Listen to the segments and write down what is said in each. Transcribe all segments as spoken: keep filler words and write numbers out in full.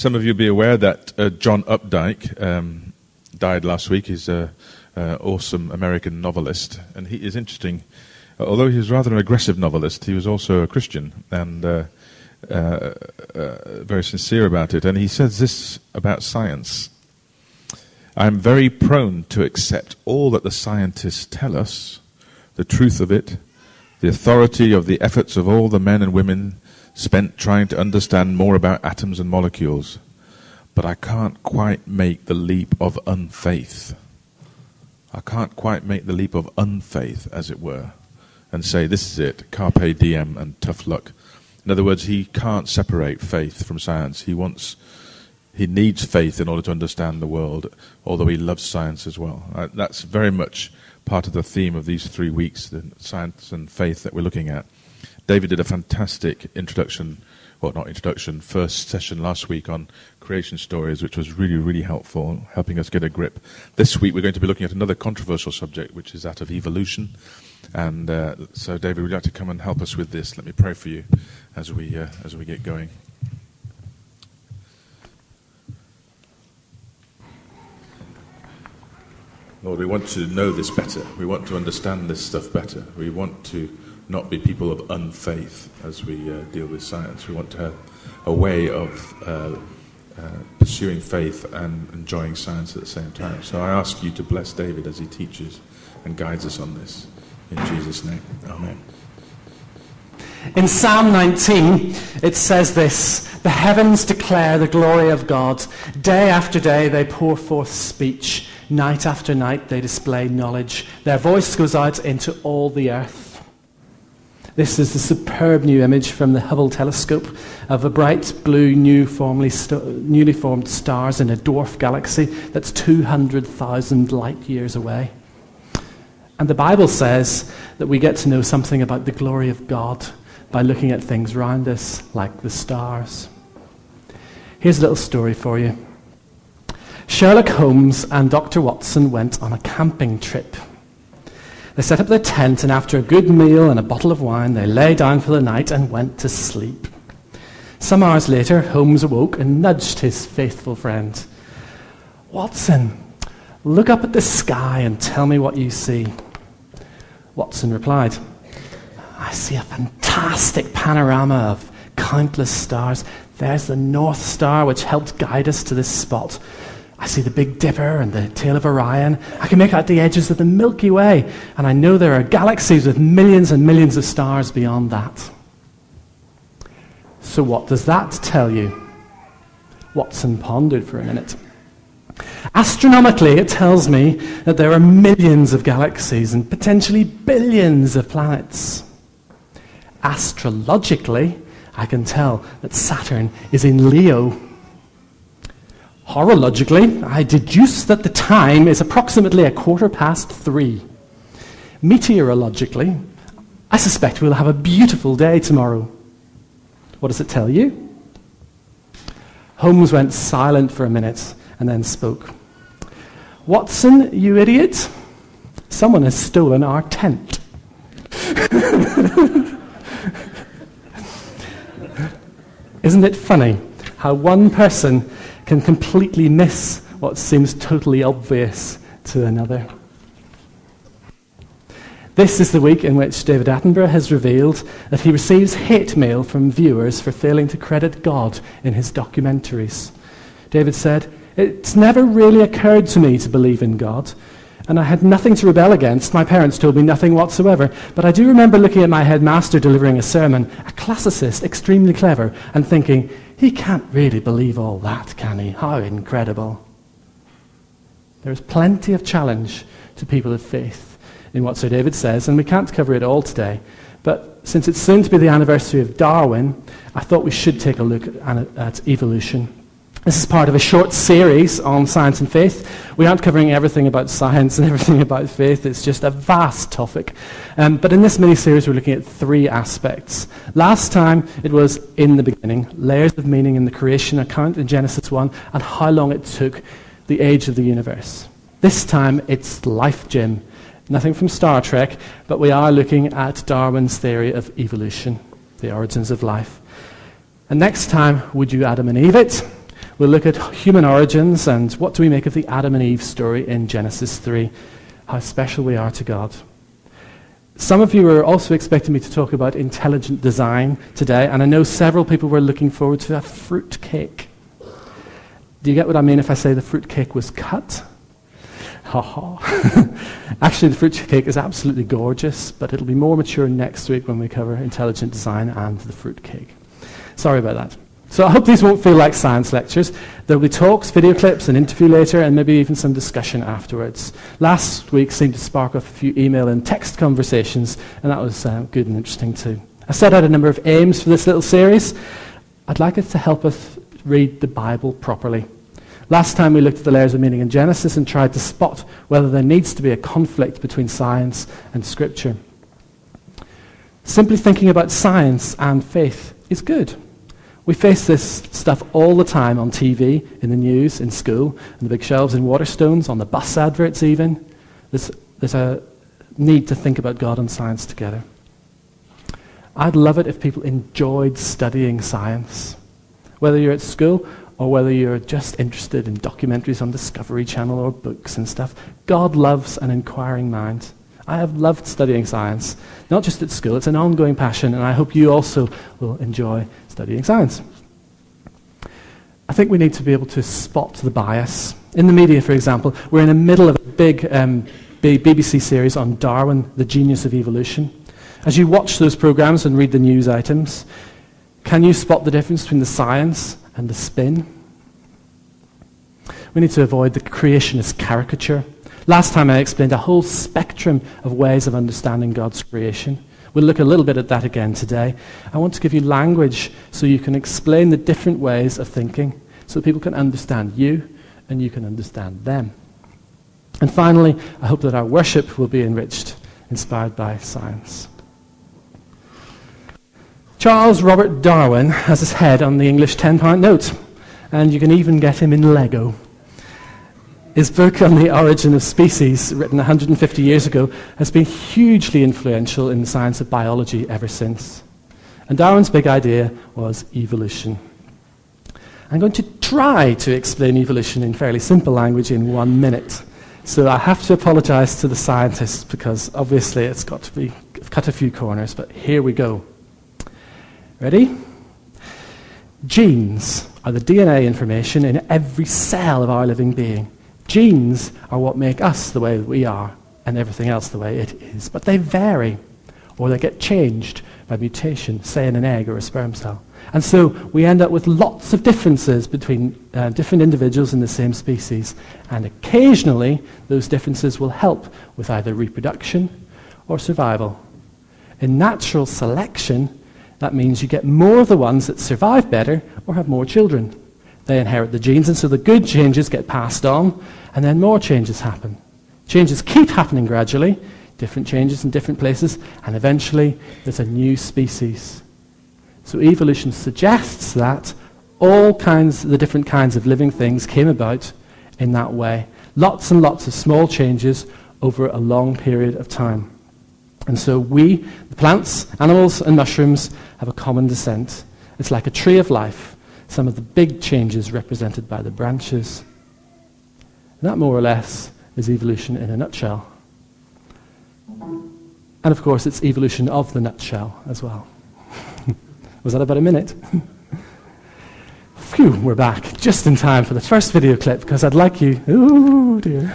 Some of you will be aware that uh, John Updike um, died last week. He's an uh, awesome American novelist, and he is interesting. Although he was rather an aggressive novelist, he was also a Christian and uh, uh, uh, very sincere about it. And he says this about science: "I am very prone to accept all that the scientists tell us, the truth of it, the authority of the efforts of all the men and women spent trying to understand more about atoms and molecules. But I can't quite make the leap of unfaith. I can't quite make the leap of unfaith, as it were, and say, this is it, carpe diem and tough luck." In other words, he can't separate faith from science. He wants, he needs faith in order to understand the world, although he loves science as well. Uh, that's very much part of the theme of these three weeks, the science and faith that we're looking at. David did a fantastic introduction, well, not introduction, first session last week on creation stories, which was really, really helpful, helping us get a grip. This week we're going to be looking at another controversial subject, which is that of evolution. And uh, so, David, would you like to come and help us with this? Let me pray for you as we uh, as we get going. Lord, we want to know this better. We want to understand this stuff better. We want to not be people of unfaith as we uh, deal with science. We want to have a way of uh, uh, pursuing faith and enjoying science at the same time. So I ask you to bless David as he teaches and guides us on this. In Jesus' name, amen. In Psalm nineteen, it says this: "The heavens declare the glory of God. Day after day they pour forth speech. Night after night they display knowledge. Their voice goes out into all the earth." This is the superb new image from the Hubble telescope of a bright blue new formally st- newly formed stars in a dwarf galaxy that's two hundred thousand light years away. And the Bible says that we get to know something about the glory of God by looking at things around us, like the stars. Here's a little story for you. Sherlock Holmes and Doctor Watson went on a camping trip. They set up their tent, and after a good meal and a bottle of wine, they lay down for the night and went to sleep. Some hours later, Holmes awoke and nudged his faithful friend. "Watson, look up at the sky and tell me what you see." Watson replied, "I see a fantastic panorama of countless stars. There's the North Star, which helped guide us to this spot. I see the Big Dipper and the tail of Orion. I can make out the edges of the Milky Way, and I know there are galaxies with millions and millions of stars beyond that." "So what does that tell you?" Watson pondered for a minute. "Astronomically, it tells me that there are millions of galaxies and potentially billions of planets. Astrologically, I can tell that Saturn is in Leo. Horologically, I deduce that the time is approximately a quarter past three. Meteorologically, I suspect we'll have a beautiful day tomorrow. What does it tell you?" Holmes went silent for a minute and then spoke. "Watson, you idiot, someone has stolen our tent." Isn't it funny how one person can completely miss what seems totally obvious to another? This is the week in which David Attenborough has revealed that he receives hate mail from viewers for failing to credit God in his documentaries. David said, "It's never really occurred to me to believe in God, and I had nothing to rebel against. My parents told me nothing whatsoever. But I do remember looking at my headmaster delivering a sermon, a classicist, extremely clever, and thinking, he can't really believe all that, can he? How incredible." There is plenty of challenge to people of faith in what Sir David says, and we can't cover it all today. But since it's soon to be the anniversary of Darwin, I thought we should take a look at, at evolution. This is part of a short series on science and faith. We aren't covering everything about science and everything about faith. It's just a vast topic. Um, but in this mini-series, we're looking at three aspects. Last time, it was in the beginning, layers of meaning in the creation account in Genesis one, and how long it took, the age of the universe. This time, it's life, Jim. Nothing from Star Trek, but we are looking at Darwin's theory of evolution, the origins of life. And next time, would you Adam and Eve it? We'll look at human origins and what do we make of the Adam and Eve story in Genesis three, how special we are to God. Some of you are also expecting me to talk about intelligent design today, and I know several people were looking forward to a fruit cake. Do you get what I mean if I say the fruit cake was cut? Ha ha. Actually, the fruit cake is absolutely gorgeous, but it'll be more mature next week when we cover intelligent design and the fruit cake. Sorry about that. So I hope these won't feel like science lectures. There'll be talks, video clips, an interview later, and maybe even some discussion afterwards. Last week seemed to spark off a few email and text conversations, and that was uh, good and interesting too. I set out a number of aims for this little series. I'd like it to help us read the Bible properly. Last time we looked at the layers of meaning in Genesis and tried to spot whether there needs to be a conflict between science and Scripture. Simply thinking about science and faith is good. We face this stuff all the time on T V, in the news, in school, on the big shelves in Waterstones, on the bus adverts even. There's, there's a need to think about God and science together. I'd love it if people enjoyed studying science. Whether you're at school or whether you're just interested in documentaries on Discovery Channel or books and stuff, God loves an inquiring mind. I have loved studying science, not just at school. It's an ongoing passion, and I hope you also will enjoy studying science. I think we need to be able to spot the bias. In the media, for example, we're in the middle of a big um, B B C series on Darwin, the genius of evolution. As you watch those programs and read the news items, can you spot the difference between the science and the spin? We need to avoid the creationist caricature. Last time I explained a whole spectrum of ways of understanding God's creation. We'll look a little bit at that again today. I want to give you language so you can explain the different ways of thinking, so that people can understand you and you can understand them. And finally, I hope that our worship will be enriched, inspired by science. Charles Robert Darwin has his head on the English ten-pound note, and you can even get him in Lego. His book on the origin of species, written one hundred fifty years ago, has been hugely influential in the science of biology ever since. And Darwin's big idea was evolution. I'm going to try to explain evolution in fairly simple language in one minute. So I have to apologize to the scientists because obviously it's got to be cut a few corners, but here we go. Ready? Genes are the D N A information in every cell of our living being. Genes are what make us the way that we are and everything else the way it is. But they vary, or they get changed by mutation, say in an egg or a sperm cell. And so we end up with lots of differences between uh, different individuals in the same species. And occasionally, those differences will help with either reproduction or survival. In natural selection, that means you get more of the ones that survive better or have more children. They inherit the genes, and so the good changes get passed on, and then more changes happen. Changes keep happening gradually, different changes in different places, and eventually there's a new species. So evolution suggests that all kinds, the different kinds of living things came about in that way. Lots and lots of small changes over a long period of time. And so we, the plants, animals, and mushrooms, have a common descent. It's like a tree of life. Some of the big changes represented by the branches. And that more or less is evolution in a nutshell. And of course it's evolution of the nutshell as well. Was that about a minute? Phew, we're back just in time for the first video clip because I'd like you... Ooh, dear.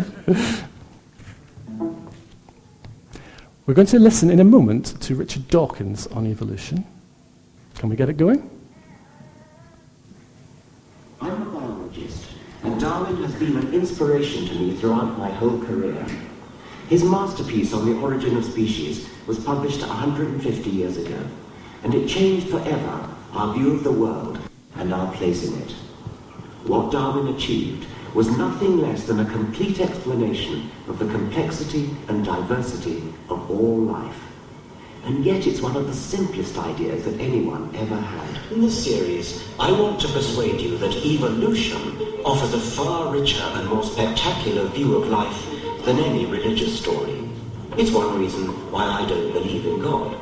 We're going to listen in a moment to Richard Dawkins on evolution. Can we get it going? I'm a biologist, and Darwin has been an inspiration to me throughout my whole career. His masterpiece on the origin of species was published one hundred fifty years ago, and it changed forever our view of the world and our place in it. What Darwin achieved was nothing less than a complete explanation of the complexity and diversity of all life. And yet it's one of the simplest ideas that anyone ever had. In this series, I want to persuade you that evolution offers a far richer and more spectacular view of life than any religious story. It's one reason why I don't believe in God.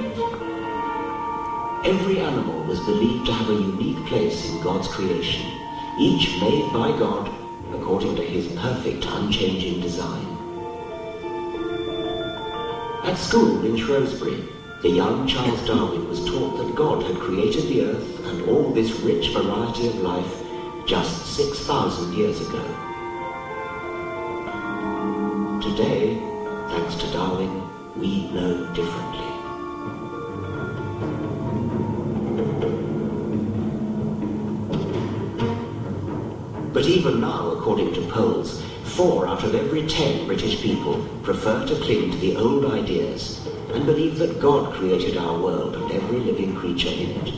Every animal was believed to have a unique place in God's creation, each made by God according to his perfect, unchanging design. At school in Shrewsbury, the young Charles Darwin was taught that God had created the earth and all this rich variety of life just six thousand years ago. Today, thanks to Darwin, we know differently. But even now, according to polls, four out of every ten British people prefer to cling to the old ideas and believe that God created our world and every living creature in it.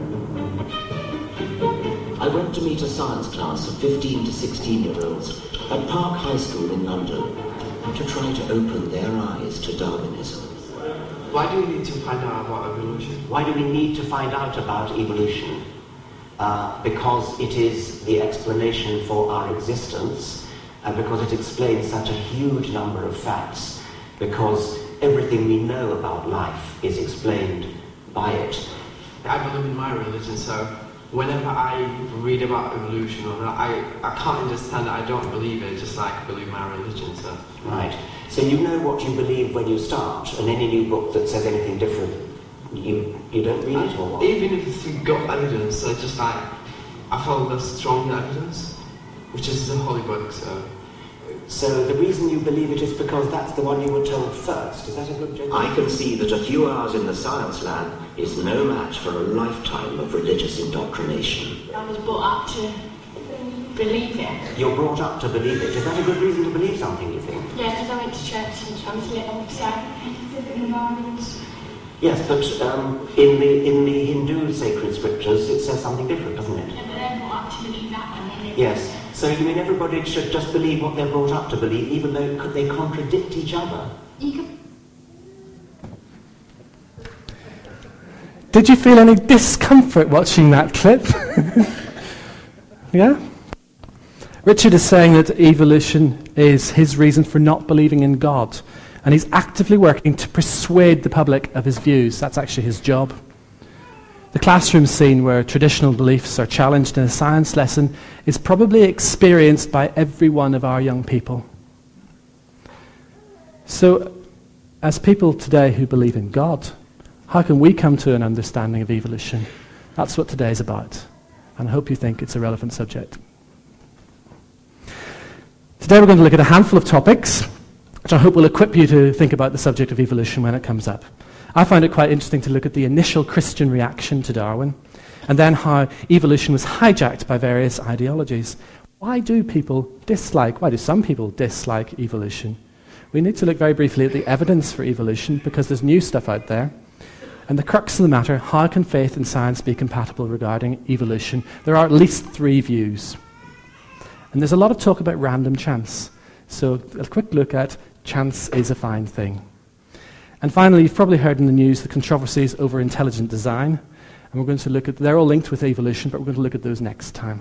I went to meet a science class of fifteen to sixteen-year-olds at Park High School in London to try to open their eyes to Darwinism. Why do we need to find out about evolution? Why do we need to find out about evolution? Uh, because it is the explanation for our existence, and because it explains such a huge number of facts, because everything we know about life is explained by it. I believe in my religion, so whenever I read about evolution, or I, I can't understand it, I don't believe it, just like I believe my religion, so... Right. So you know what you believe when you start, and any new book that says anything different, you you don't read it or what? Even if it's got evidence, I just like, I follow the strong evidence, which is the holy book, so... So the reason you believe it is because that's the one you were told first. Is that a good joke? I can see that a few hours in the science lab is no match for a lifetime of religious indoctrination. I was brought up to believe it. You're brought up to believe it. Is that a good reason to believe something, you think? Yeah, because I went to church since I was little, so... Yes, but um, in the in the Hindu sacred scriptures it says something different, doesn't it? Yeah, but they're brought up to believe that one, isn't it? Yes. So you mean everybody should just believe what they're brought up to believe, even though they contradict each other? You could... Did you feel any discomfort watching that clip? Yeah? Richard is saying that evolution is his reason for not believing in God, and he's actively working to persuade the public of his views. That's actually his job. The classroom scene where traditional beliefs are challenged in a science lesson is probably experienced by every one of our young people. So, as people today who believe in God, how can we come to an understanding of evolution? That's what today is about, and I hope you think it's a relevant subject. Today we're going to look at a handful of topics which I hope will equip you to think about the subject of evolution when it comes up. I find it quite interesting to look at the initial Christian reaction to Darwin, and then how evolution was hijacked by various ideologies. Why do people dislike, why do some people dislike evolution? We need to look very briefly at the evidence for evolution, because there's new stuff out there. And the crux of the matter, how can faith and science be compatible regarding evolution? There are at least three views. And there's a lot of talk about random chance. So a quick look at chance is a fine thing. And finally, you've probably heard in the news the controversies over intelligent design. And we're going to look at, they're all linked with evolution, but we're going to look at those next time.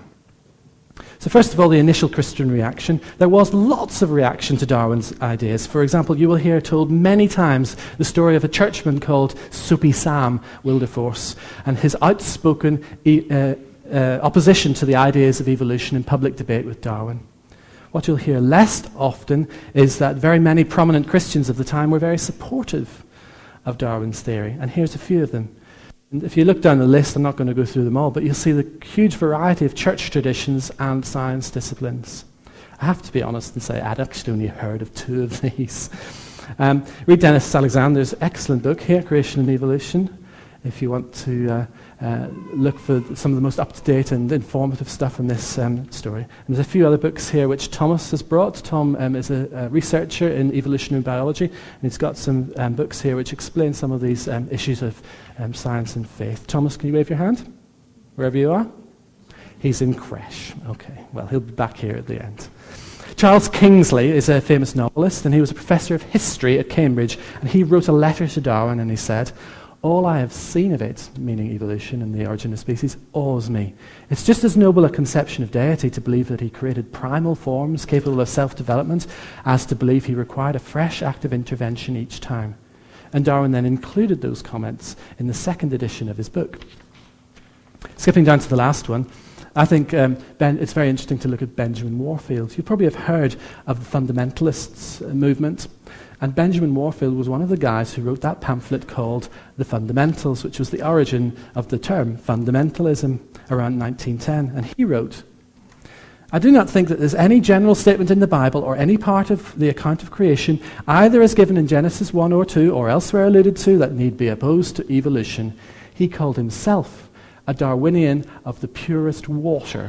So first of all, the initial Christian reaction. There was lots of reaction to Darwin's ideas. For example, you will hear told many times the story of a churchman called Soapy Sam Wilberforce and his outspoken e- uh, uh, opposition to the ideas of evolution in public debate with Darwin. What you'll hear less often is that very many prominent Christians of the time were very supportive of Darwin's theory. And here's a few of them. And if you look down the list, I'm not going to go through them all, but you'll see the huge variety of church traditions and science disciplines. I have to be honest and say I'd actually only heard of two of these. Um, read Dennis Alexander's excellent book here, Creation and Evolution, if you want to uh, uh, look for some of the most up-to-date and informative stuff in this um, story. And there's a few other books here which Thomas has brought. Tom um, is a, a researcher in evolutionary biology, and he's got some um, books here which explain some of these um, issues of um, science and faith. Thomas, can you wave your hand? Wherever you are? He's in creche. Okay, well, he'll be back here at the end. Charles Kingsley is a famous novelist, and he was a professor of history at Cambridge, and he wrote a letter to Darwin, and he said, "All I have seen of it," meaning evolution and the origin of species, "awes me. It's just as noble a conception of deity to believe that he created primal forms capable of self-development as to believe he required a fresh act of intervention each time." And Darwin then included those comments in the second edition of his book. Skipping down to the last one, I think um, ben, it's very interesting to look at Benjamin Warfield. You probably have heard of the fundamentalists uh, movement. And Benjamin Warfield was one of the guys who wrote that pamphlet called The Fundamentals, which was the origin of the term fundamentalism around nineteen ten. And he wrote, "I do not think that there's any general statement in the Bible or any part of the account of creation, either as given in Genesis one or two or elsewhere alluded to, that need be opposed to evolution." He called himself a Darwinian of the purest water.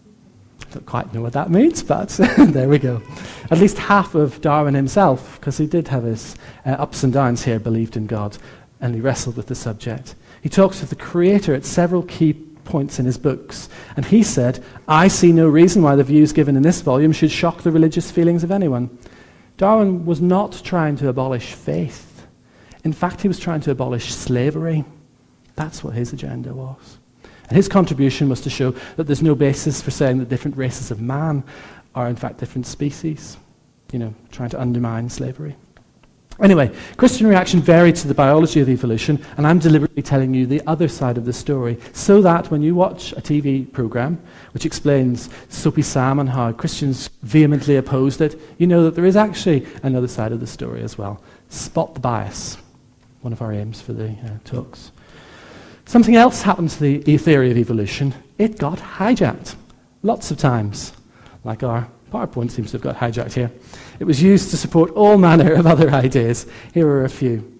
I don't quite know what that means, but there we go. At least half of Darwin himself, because he did have his uh, ups and downs here, believed in God, and he wrestled with the subject. He talks with the Creator at several key points in his books, and he said, "I see no reason why the views given in this volume should shock the religious feelings of anyone." Darwin was not trying to abolish faith. In fact, he was trying to abolish slavery. That's what his agenda was. And his contribution was to show that there's no basis for saying that different races of man are in fact different species, you know, trying to undermine slavery. Anyway, Christian reaction varied to the biology of evolution, and I'm deliberately telling you the other side of the story, so that when you watch a T V program which explains Soapy Sam and how Christians vehemently opposed it, you know that there is actually another side of the story as well. Spot the bias, one of our aims for the uh, talks. Something else happened to the theory of evolution. It got hijacked. Lots of times. Like our PowerPoint seems to have got hijacked here. It was used to support all manner of other ideas. Here are a few.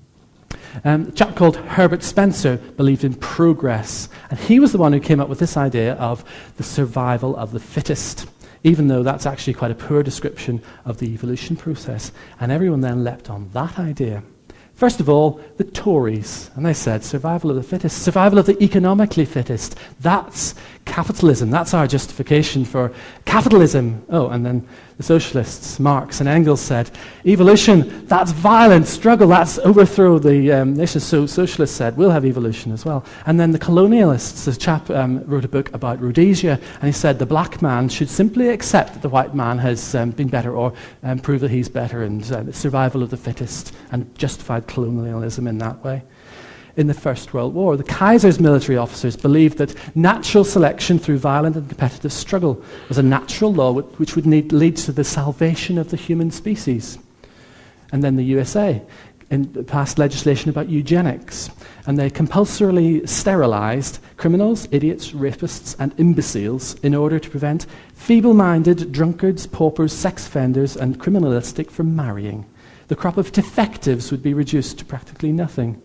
Um, a chap called Herbert Spencer believed in progress. And he was the one who came up with this idea of the survival of the fittest, even though that's actually quite a poor description of the evolution process. And everyone then leapt on that idea. First of all, the Tories, and they said survival of the fittest, survival of the economically fittest. That's capitalism. That's our justification for capitalism. Oh, and then the socialists, Marx and Engels, said evolution, that's violent struggle, that's overthrow the um, nation. So socialists said we'll have evolution as well. And then the colonialists, a chap um, wrote a book about Rhodesia, and he said the black man should simply accept that the white man has um, been better, or um, prove that he's better, and uh, survival of the fittest, and justified colonialism in that way. In the First World War, the Kaiser's military officers believed that natural selection through violent and competitive struggle was a natural law which would need, lead to the salvation of the human species. And then the U S A in, passed legislation about eugenics, and they compulsorily sterilized criminals, idiots, rapists, and imbeciles in order to prevent feeble-minded drunkards, paupers, sex offenders, and criminalistic from marrying. The crop of defectives would be reduced to practically nothing.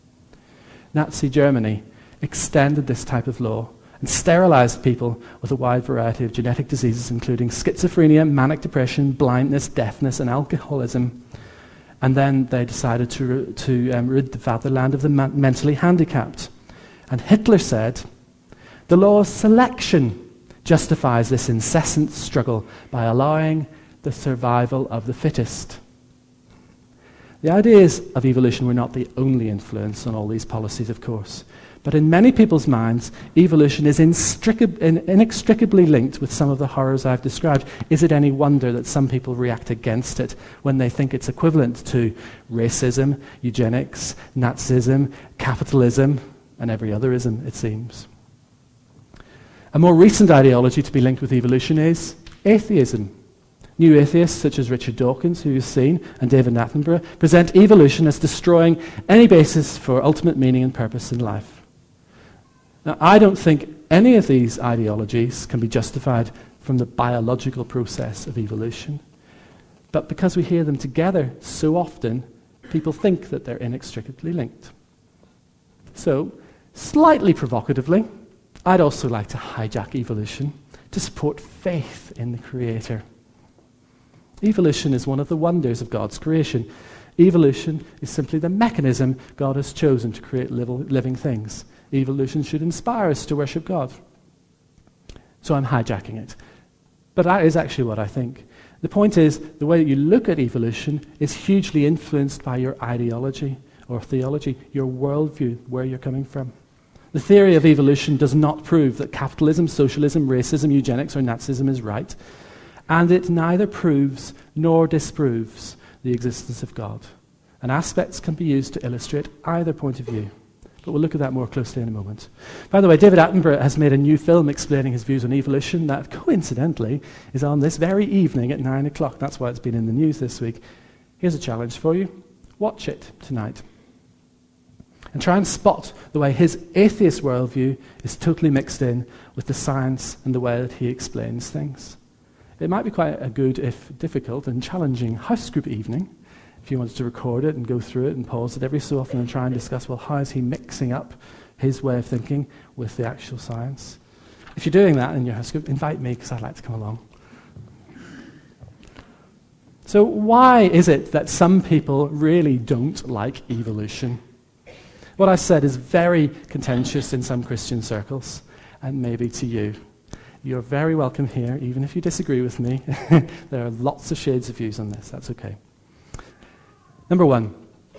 Nazi Germany extended this type of law and sterilized people with a wide variety of genetic diseases, including schizophrenia, manic depression, blindness, deafness, and alcoholism. And then they decided to, to um, rid the fatherland of the ma- mentally handicapped. And Hitler said, the law of selection justifies this incessant struggle by allowing the survival of the fittest. The ideas of evolution were not the only influence on all these policies, of course. But in many people's minds, evolution is inextricably linked with some of the horrors I've described. Is it any wonder that some people react against it when they think it's equivalent to racism, eugenics, Nazism, capitalism, and every other ism, it seems? A more recent ideology to be linked with evolution is atheism. New atheists such as Richard Dawkins, who you've seen, and David Attenborough, present evolution as destroying any basis for ultimate meaning and purpose in life. Now, I don't think any of these ideologies can be justified from the biological process of evolution. But because we hear them together so often, people think that they're inextricably linked. So, slightly provocatively, I'd also like to hijack evolution to support faith in the Creator. Evolution is one of the wonders of God's creation. Evolution is simply the mechanism God has chosen to create living things. Evolution should inspire us to worship God. So I'm hijacking it. But that is actually what I think. The point is, the way that you look at evolution is hugely influenced by your ideology or theology, your worldview, where you're coming from. The theory of evolution does not prove that capitalism, socialism, racism, eugenics, or Nazism is right. And it neither proves nor disproves the existence of God. And aspects can be used to illustrate either point of view. But we'll look at that more closely in a moment. By the way, David Attenborough has made a new film explaining his views on evolution that, coincidentally, is on this very evening at nine o'clock. That's why it's been in the news this week. Here's a challenge for you. Watch it tonight. And try and spot the way his atheist worldview is totally mixed in with the science and the way that he explains things. It might be quite a good, if difficult, and challenging house group evening, if you wanted to record it and go through it and pause it every so often and try and discuss, well, how is he mixing up his way of thinking with the actual science? If you're doing that in your house group, invite me, because I'd like to come along. So why is it that some people really don't like evolution? What I said is very contentious in some Christian circles, and maybe to you. You're very welcome here, even if you disagree with me. There are lots of shades of views on this. That's okay. Number one,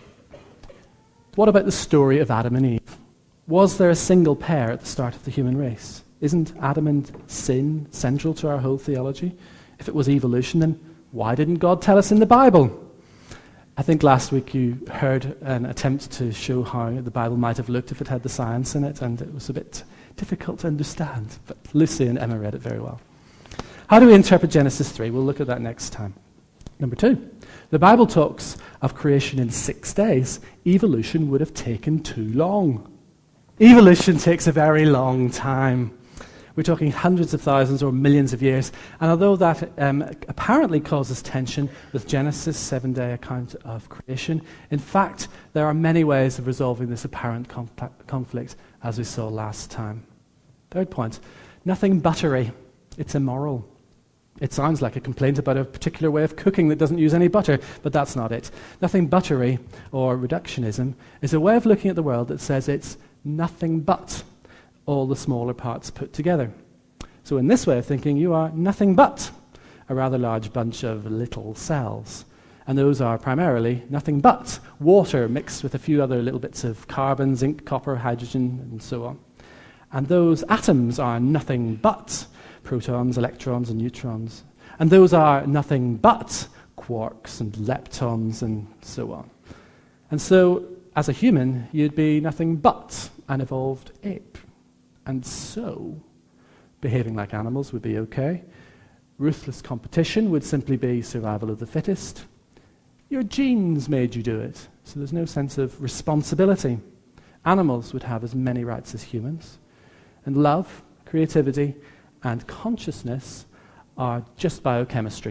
what about the story of Adam and Eve? Was there a single pair at the start of the human race? Isn't Adam and sin central to our whole theology? If it was evolution, then why didn't God tell us in the Bible? I think last week you heard an attempt to show how the Bible might have looked if it had the science in it, and it was a bit difficult to understand, but Lucy and Emma read it very well. How do we interpret Genesis three? We'll look at that next time. Number two, the Bible talks of creation in six days. Evolution would have taken too long. Evolution takes a very long time. We're talking hundreds of thousands or millions of years. And although that um, apparently causes tension with Genesis' seven-day account of creation, in fact, there are many ways of resolving this apparent compa- conflict, as we saw last time. Third point, nothing buttery. It's immoral. It sounds like a complaint about a particular way of cooking that doesn't use any butter, but that's not it. Nothing buttery, or reductionism, is a way of looking at the world that says it's nothing but all the smaller parts put together. So in this way of thinking, you are nothing but a rather large bunch of little cells. And those are primarily nothing but water mixed with a few other little bits of carbon, zinc, copper, hydrogen, and so on. And those atoms are nothing but protons, electrons, and neutrons. And those are nothing but quarks and leptons and so on. And so, as a human, you'd be nothing but an evolved ape. And so, behaving like animals would be okay. Ruthless competition would simply be survival of the fittest. Your genes made you do it, so there's no sense of responsibility. Animals would have as many rights as humans. And love, creativity, and consciousness are just biochemistry.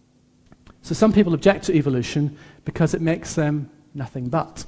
So some people object to evolution because it makes them nothing but.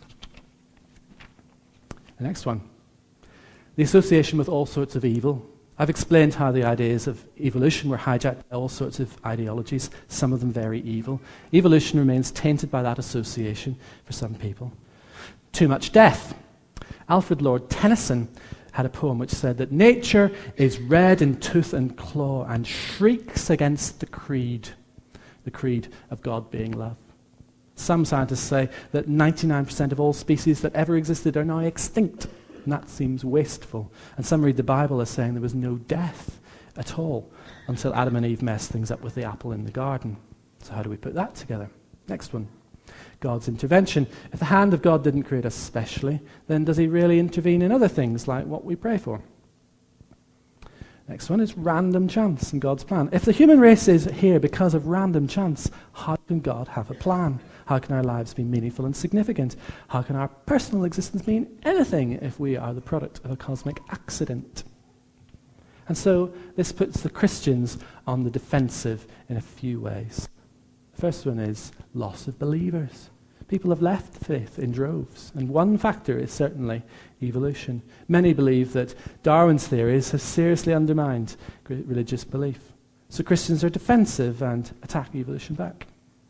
The next one. The association with all sorts of evil. I've explained how the ideas of evolution were hijacked by all sorts of ideologies, some of them very evil. Evolution remains tainted by that association for some people. Too much death. Alfred Lord Tennyson had a poem which said that nature is red in tooth and claw and shrieks against the creed, the creed of God being love. Some scientists say that ninety-nine percent of all species that ever existed are now extinct. And that seems wasteful. And some read the Bible as saying there was no death at all until Adam and Eve messed things up with the apple in the garden. So how do we put that together? Next one. God's intervention. If the hand of God didn't create us specially, then does he really intervene in other things like what we pray for? Next one is random chance in God's plan. If the human race is here because of random chance, how can God have a plan? How can our lives be meaningful and significant? How can our personal existence mean anything if we are the product of a cosmic accident? And so this puts the Christians on the defensive in a few ways. The first one is loss of believers. People have left faith in droves, and one factor is certainly evolution. Many believe that Darwin's theories have seriously undermined religious belief. So Christians are defensive and attack evolution back.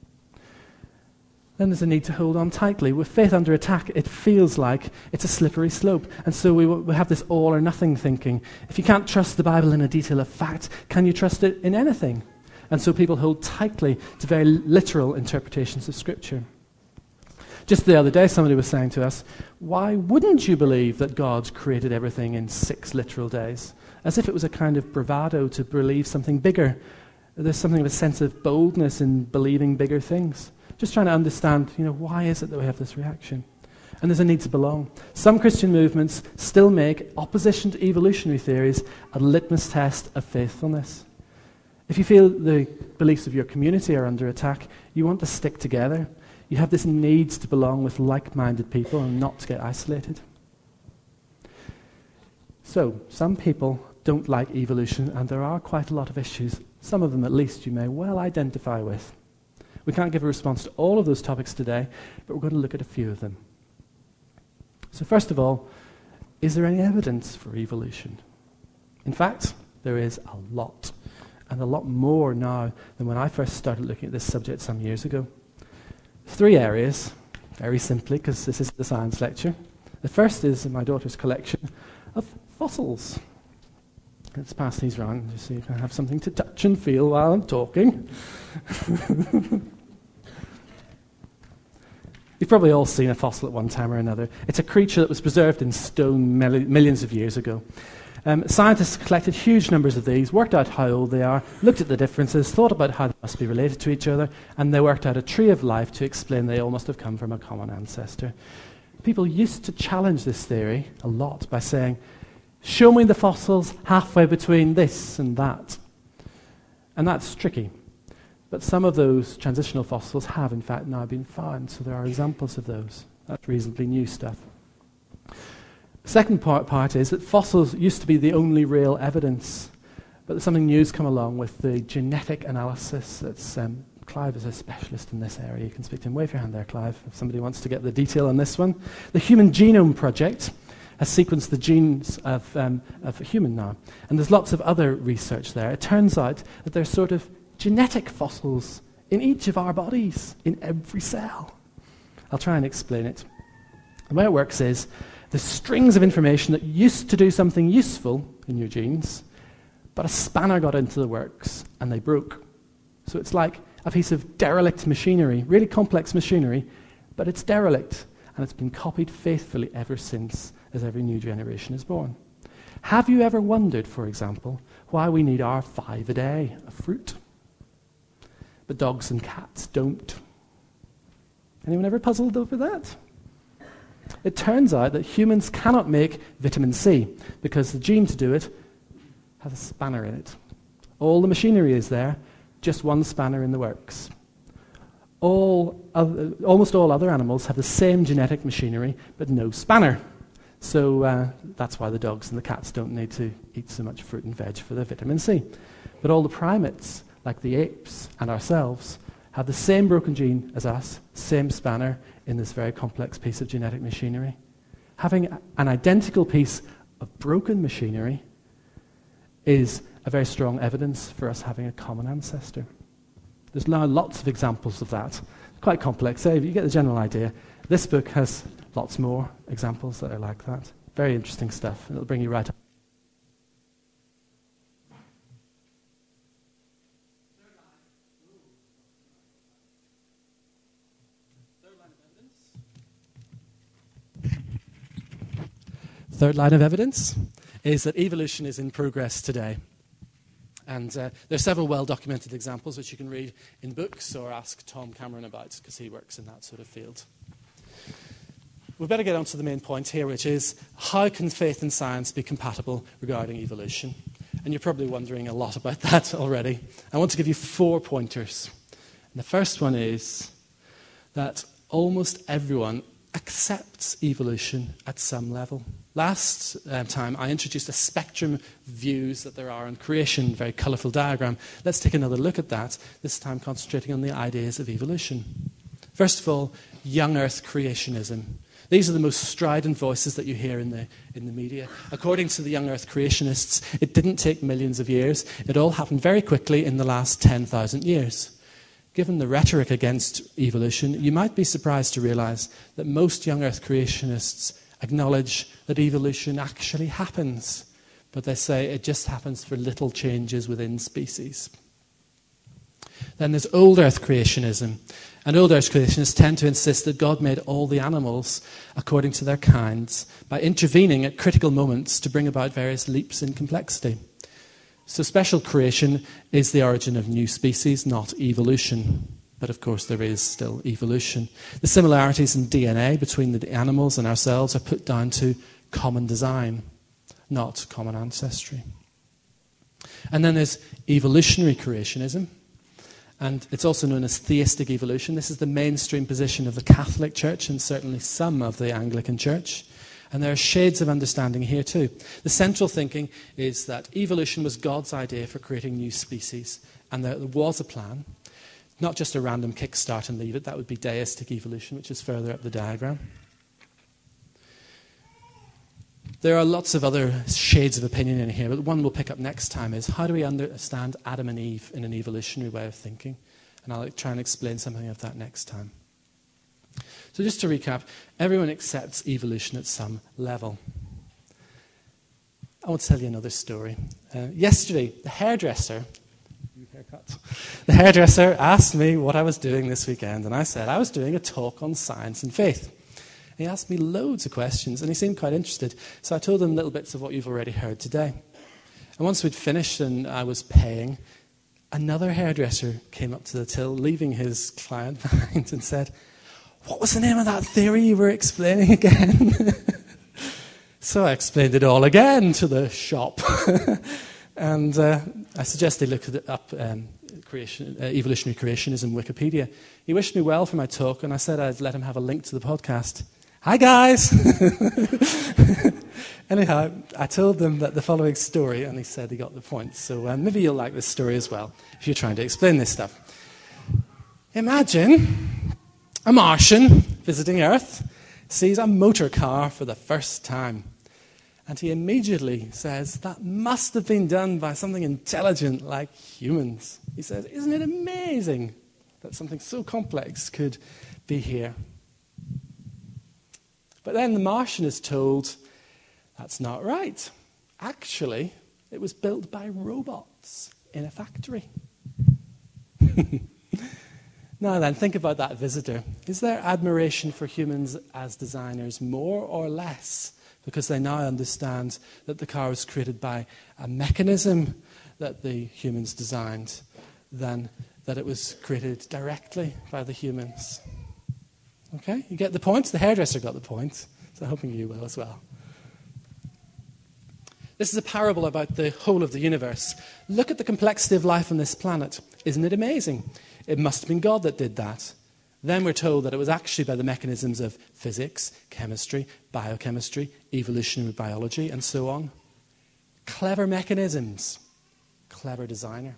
Then there's a need to hold on tightly. With faith under attack, it feels like it's a slippery slope. And so we, we have this all or nothing thinking. If you can't trust the Bible in a detail of fact, can you trust it in anything? And so people hold tightly to very literal interpretations of Scripture. Just the other day, somebody was saying to us, why wouldn't you believe that God created everything in six literal days? As if it was a kind of bravado to believe something bigger. There's something of a sense of boldness in believing bigger things. Just trying to understand, you know, why is it that we have this reaction? And there's a need to belong. Some Christian movements still make opposition to evolutionary theories a litmus test of faithfulness. If you feel the beliefs of your community are under attack, you want to stick together. You have this need to belong with like-minded people and not to get isolated. So, some people don't like evolution, and there are quite a lot of issues, some of them at least you may well identify with. We can't give a response to all of those topics today, but we're going to look at a few of them. So first of all, is there any evidence for evolution? In fact, there is a lot, and a lot more now than when I first started looking at this subject some years ago. Three areas, very simply, because this is the science lecture. The first is my daughter's collection of fossils. Let's pass these around just so you can have something to touch and feel while I'm talking. You've probably all seen a fossil at one time or another. It's a creature that was preserved in stone mil- millions of years ago. Um, scientists collected huge numbers of these, worked out how old they are, looked at the differences, thought about how they must be related to each other, and they worked out a tree of life to explain they all must have come from a common ancestor. People used to challenge this theory a lot by saying, show me the fossils halfway between this and that. And that's tricky. But some of those transitional fossils have, in fact, now been found, so there are examples of those. That's reasonably new stuff. The second part, part is that fossils used to be the only real evidence, but something new's come along with the genetic analysis. That's, um, Clive is a specialist in this area. You can speak to him. Wave your hand there, Clive, if somebody wants to get the detail on this one. The Human Genome Project has sequenced the genes of, um, of a human now, and there's lots of other research there. It turns out that there's sort of genetic fossils in each of our bodies, in every cell. I'll try and explain it. The way it works is there's strings of information that used to do something useful in your genes, but a spanner got into the works and they broke. So it's like a piece of derelict machinery, really complex machinery, but it's derelict, and it's been copied faithfully ever since as every new generation is born. Have you ever wondered, for example, why we need our five a day of fruit, but dogs and cats don't? Anyone ever puzzled over that? It turns out that humans cannot make vitamin C because the gene to do it has a spanner in it. All the machinery is there, just one spanner in the works. All other, almost all other animals have the same genetic machinery, but no spanner. So uh, that's why the dogs and the cats don't need to eat so much fruit and veg for their vitamin C. But all the primates, like the apes and ourselves, have the same broken gene as us, same spanner in this very complex piece of genetic machinery. Having an identical piece of broken machinery is a very strong evidence for us having a common ancestor. There's now lots of examples of that. Quite complex, so you get the general idea. This book has lots more examples that are like that. Very interesting stuff. It'll bring you right up. Third line of evidence is that evolution is in progress today. And uh, there are several well-documented examples which you can read in books or ask Tom Cameron about, because he works in that sort of field. We better get on to the main point here, which is how can faith and science be compatible regarding evolution? And you're probably wondering a lot about that already. I want to give you four pointers. And the first one is that almost everyone accepts evolution at some level. Last uh, time I introduced a spectrum of views that there are on creation, very colourful diagram. Let's take another look at that, this time concentrating on the ideas of evolution. First of all, young earth creationism. These are the most strident voices that you hear in the, in the media. According to the young earth creationists, it didn't take millions of years. It all happened very quickly in the last ten thousand years. Given the rhetoric against evolution, you might be surprised to realize that most young earth creationists acknowledge that evolution actually happens, but they say it just happens for little changes within species. Then there's old earth creationism. And old earth creationists tend to insist that God made all the animals according to their kinds by intervening at critical moments to bring about various leaps in complexity. So special creation is the origin of new species, not evolution. But of course there is still evolution. The similarities in D N A between the animals and ourselves are put down to common design, not common ancestry. And then there's evolutionary creationism, and it's also known as theistic evolution. This is the mainstream position of the Catholic Church and certainly some of the Anglican Church. And there are shades of understanding here too. The central thinking is that evolution was God's idea for creating new species, and there was a plan. Not just a random kickstart and leave it. That would be deistic evolution, which is further up the diagram. There are lots of other shades of opinion in here, but the one we'll pick up next time is how do we understand Adam and Eve in an evolutionary way of thinking? And I'll try and explain something of that next time. So just to recap, everyone accepts evolution at some level. I want to tell you another story. Uh, yesterday, the hairdresser... Haircut. The hairdresser asked me what I was doing this weekend, and I said I was doing a talk on science and faith. He asked me loads of questions, and he seemed quite interested. So I told him little bits of what you've already heard today. And once we'd finished and I was paying, another hairdresser came up to the till, leaving his client behind, and said, "What was the name of that theory you were explaining again?" So I explained it all again to the shop. And uh, I suggest they look it up, um, creation, uh, evolutionary creationism, Wikipedia. He wished me well for my talk, and I said I'd let him have a link to the podcast. Hi, guys! Anyhow, I told them that the following story, and he said he got the point. So uh, maybe you'll like this story as well, if you're trying to explain this stuff. Imagine a Martian visiting Earth sees a motor car for the first time. And he immediately says, that must have been done by something intelligent like humans. He says, isn't it amazing that something so complex could be here? But then the Martian is told, that's not right. Actually, it was built by robots in a factory. Now then, think about that visitor. Is their admiration for humans as designers more or less because they now understand that the car was created by a mechanism that the humans designed than that it was created directly by the humans? Okay, you get the point? The hairdresser got the point, so I'm hoping you will as well. This is a parable about the whole of the universe. Look at the complexity of life on this planet. Isn't it amazing? It must have been God that did that. Then we're told that it was actually by the mechanisms of physics, chemistry, biochemistry, evolutionary biology, and so on. Clever mechanisms. Clever designer.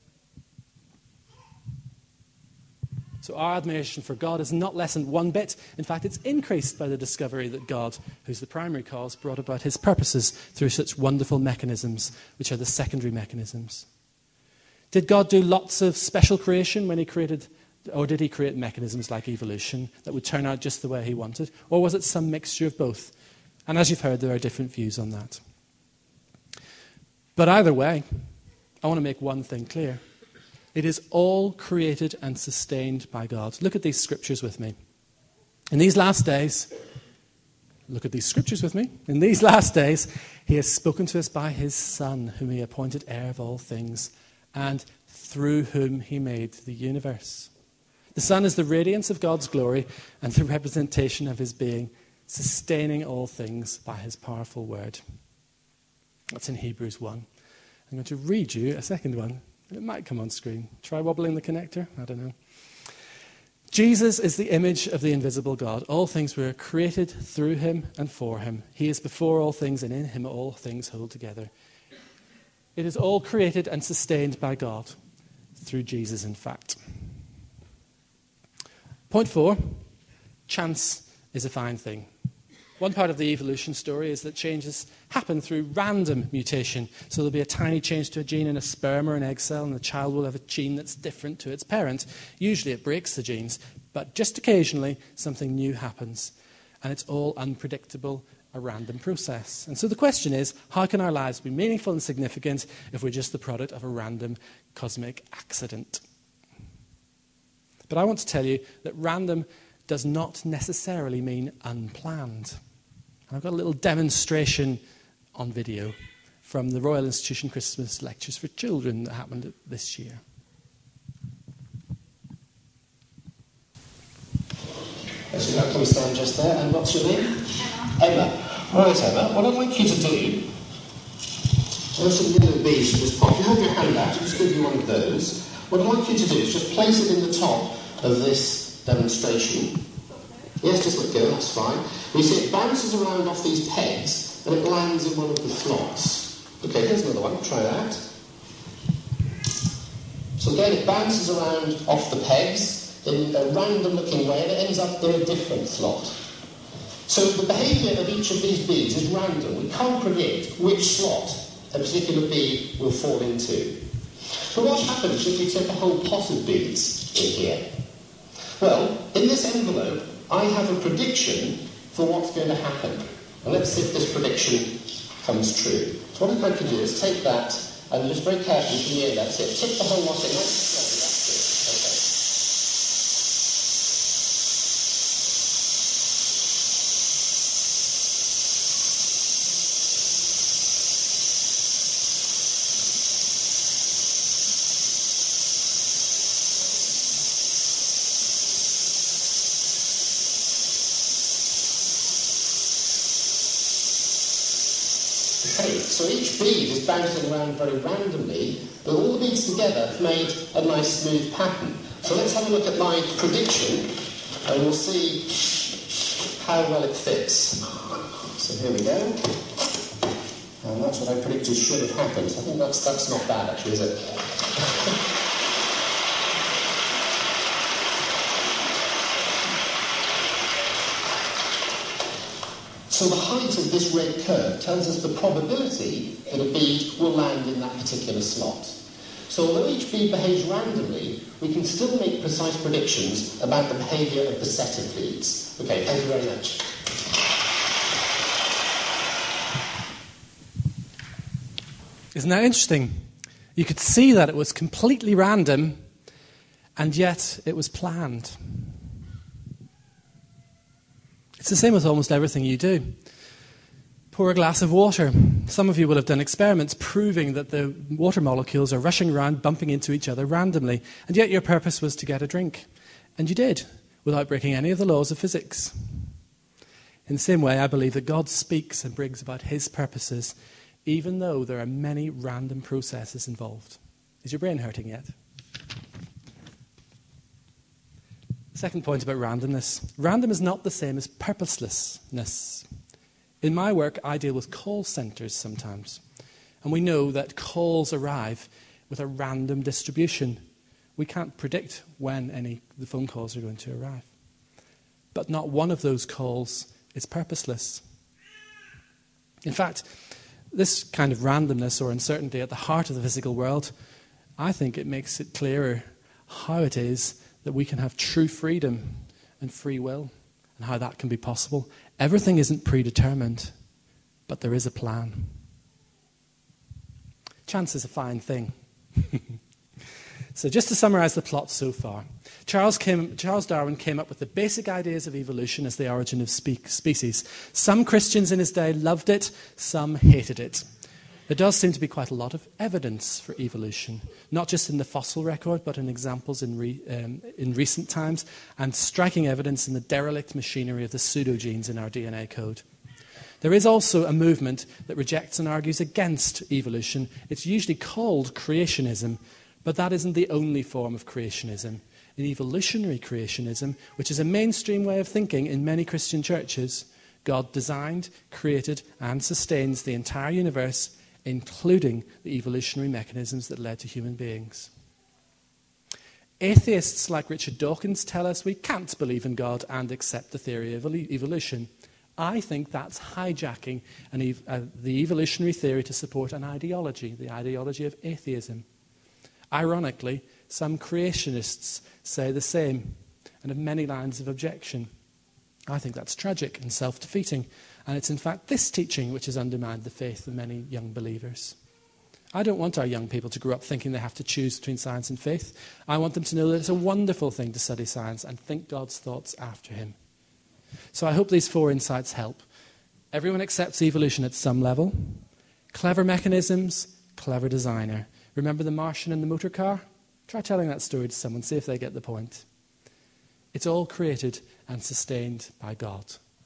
So our admiration for God is not lessened one bit. In fact, it's increased by the discovery that God, who's the primary cause, brought about his purposes through such wonderful mechanisms, which are the secondary mechanisms. Did God do lots of special creation when he created, or did he create mechanisms like evolution that would turn out just the way he wanted? Or was it some mixture of both? And as you've heard, there are different views on that. But either way, I want to make one thing clear. It is all created and sustained by God. Look at these scriptures with me. In these last days, look at these scriptures with me. In these last days, he has spoken to us by his Son, whom he appointed heir of all things, and through whom he made the universe. The Son is the radiance of God's glory and the representation of his being, sustaining all things by his powerful word. That's in Hebrews one. I'm going to read you a second one. It might come on screen. Try wobbling the connector. I don't know. Jesus is the image of the invisible God. All things were created through him and for him. He is before all things, and in him all things hold together. It is all created and sustained by God through Jesus, in fact. Point four, chance is a fine thing. One part of the evolution story is that changes happen through random mutation. So there'll be a tiny change to a gene in a sperm or an egg cell, and the child will have a gene that's different to its parent. Usually it breaks the genes, but just occasionally something new happens. And it's all unpredictable, a random process. And so the question is, how can our lives be meaningful and significant if we're just the product of a random cosmic accident? But I want to tell you that random does not necessarily mean unplanned. And I've got a little demonstration on video from the Royal Institution Christmas Lectures for Children that happened this year. So you've got to come stand just there. And what's your name? Emma. Emma. Right, Emma. What I'd like you to do, there's some little beads. Just pop. You have your hand out. I'll just give you one of those. What I'd like you to do is just place it in the top of this demonstration. Yes, just let go. That's fine. You see, it bounces around off these pegs, and it lands in one of the slots. Okay, here's another one. Try that. So again, it bounces around off the pegs in a random-looking way, and it ends up in a different slot. So the behaviour of each of these beads is random. We can't predict which slot a particular bead will fall into. But what happens if we take a whole pot of beads in here? Well, in this envelope, I have a prediction for what's going to happen. And let's see if this prediction comes true. So what I'd like to do is take that, and just very carefully from the end, that's it. Tip the whole lot in. That's it. So each bead is bouncing around very randomly, but all the beads together have made a nice smooth pattern. So let's have a look at my prediction, and we'll see how well it fits. So here we go. And that's what I predicted should have happened. I think that's, that's not bad, actually, is it? So the height of this red curve tells us the probability that a bead will land in that particular slot. So although each bead behaves randomly, we can still make precise predictions about the behaviour of the set of beads. Okay, thank you very much. Isn't that interesting? You could see that it was completely random, and yet it was planned. It's the same with almost everything you do. Pour a glass of water. Some of you will have done experiments proving that the water molecules are rushing around, bumping into each other randomly, and yet your purpose was to get a drink. And you did, without breaking any of the laws of physics. In the same way, I believe that God speaks and brings about his purposes, even though there are many random processes involved. Is your brain hurting yet? Second point about randomness. Random is not the same as purposelessness. In my work, I deal with call centres sometimes. And we know that calls arrive with a random distribution. We can't predict when any the phone calls are going to arrive. But not one of those calls is purposeless. In fact, this kind of randomness or uncertainty at the heart of the physical world, I think it makes it clearer how it is that we can have true freedom and free will, and how that can be possible. Everything isn't predetermined, but there is a plan. Chance is a fine thing. So just to summarize the plot so far, Charles, came, Charles Darwin came up with the basic ideas of evolution as the origin of spe- species. Some Christians in his day loved it, some hated it. There does seem to be quite a lot of evidence for evolution, not just in the fossil record, but in examples in, re, um, in recent times, and striking evidence in the derelict machinery of the pseudogenes in our D N A code. There is also a movement that rejects and argues against evolution. It's usually called creationism, but that isn't the only form of creationism. In evolutionary creationism, which is a mainstream way of thinking in many Christian churches, God designed, created, and sustains the entire universe, including the evolutionary mechanisms that led to human beings. Atheists like Richard Dawkins tell us we can't believe in God and accept the theory of evolution. I think that's hijacking an ev- uh, the evolutionary theory to support an ideology, the ideology of atheism. Ironically, some creationists say the same and have many lines of objection. I think that's tragic and self-defeating, and it's in fact this teaching which has undermined the faith of many young believers. I don't want our young people to grow up thinking they have to choose between science and faith. I want them to know that it's a wonderful thing to study science and think God's thoughts after him. So I hope these four insights help. Everyone accepts evolution at some level. Clever mechanisms, clever designer. Remember the Martian and the motor car? Try telling that story to someone, see if they get the point. It's all created and sustained by God.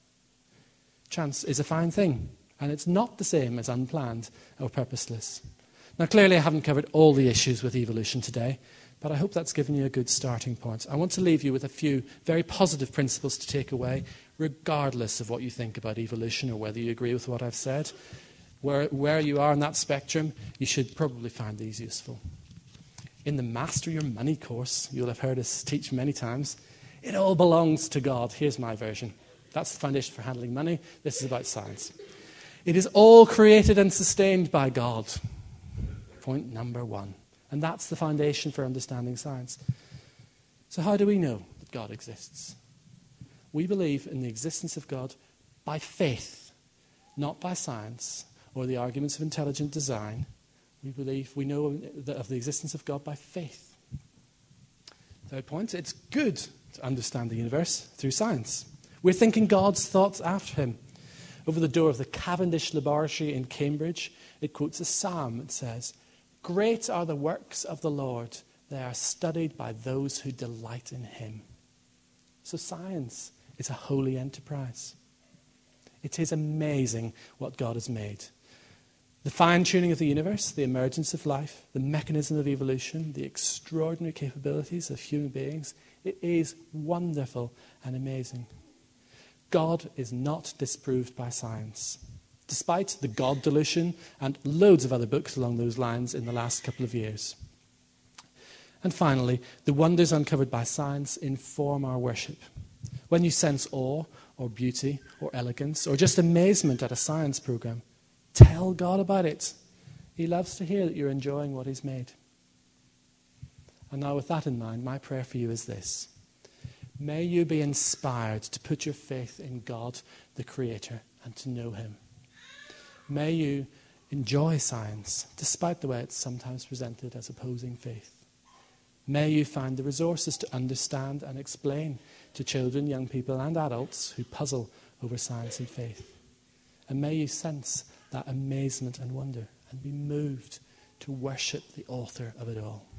Chance is a fine thing, and it's not the same as unplanned or purposeless. Now, clearly I haven't covered all the issues with evolution today, but I hope that's given you a good starting point. I want to leave you with a few very positive principles to take away, regardless of what you think about evolution or whether you agree with what I've said. Where, where you are on that spectrum, you should probably find these useful. In the Master Your Money course, you'll have heard us teach many times, it all belongs to God. Here's my version. That's the foundation for handling money. This is about science. It is all created and sustained by God. Point number one. And that's the foundation for understanding science. So how do we know that God exists? We believe in the existence of God by faith, not by science or the arguments of intelligent design. We believe we know of the existence of God by faith. Third point, it's good to understand the universe through science. We're thinking God's thoughts after him. Over the door of the Cavendish Laboratory in Cambridge, it quotes a psalm. It says, "Great are the works of the Lord. They are studied by those who delight in him." So science is a holy enterprise. It is amazing what God has made. The fine-tuning of the universe, the emergence of life, the mechanism of evolution, the extraordinary capabilities of human beings, it is wonderful and amazing. God is not disproved by science, despite the God Delusion and loads of other books along those lines in the last couple of years. And finally, the wonders uncovered by science inform our worship. When you sense awe or beauty or elegance or just amazement at a science program, tell God about it. He loves to hear that you're enjoying what he's made. And now with that in mind, my prayer for you is this. May you be inspired to put your faith in God, the Creator, and to know him. May you enjoy science, despite the way it's sometimes presented as opposing faith. May you find the resources to understand and explain to children, young people, and adults who puzzle over science and faith. And may you sense that amazement and wonder and be moved to worship the author of it all.